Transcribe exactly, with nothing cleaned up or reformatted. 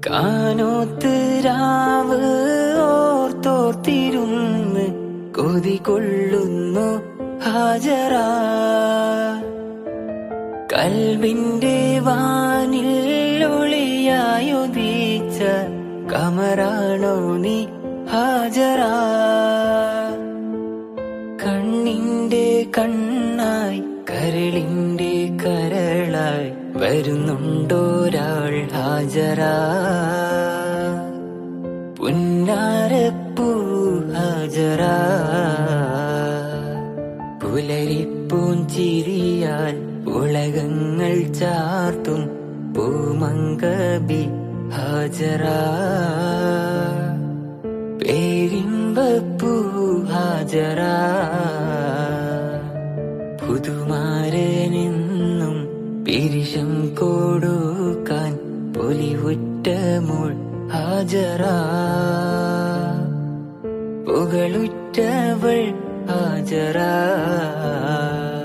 കാനോത്ത് രാവ് ഓർത്തോർത്തിരുന്ന് കൊതികൊള്ളുന്നു ഹാജറ. കൽബിന്റെ വാനിൽ ഒളിയായുദിച്ച കമറാണോ നീ ഹാജറ. കണ്ണിന്റെ കണ്ണായി കരളിന്റെ കരളായി വരുന്നുണ്ടോരാൾ ഹാജറ. പുന്നാരപ്പൂ ഹാജറ. പുലരിപ്പൂഞ്ചിരിയാൽ ഉലകങ്ങൾ ചാർത്തും പൂമങ്കബി ഹാജറ. പേരിമ്പപ്പൂ ഹാജറ. പുതുമാരനെന്നും പിരിശം കൊടുക്കാൻ പൊലിവുറ്റ മോൾ ഹാജറ. പുകളുറ്റവൾ ഹാജറ.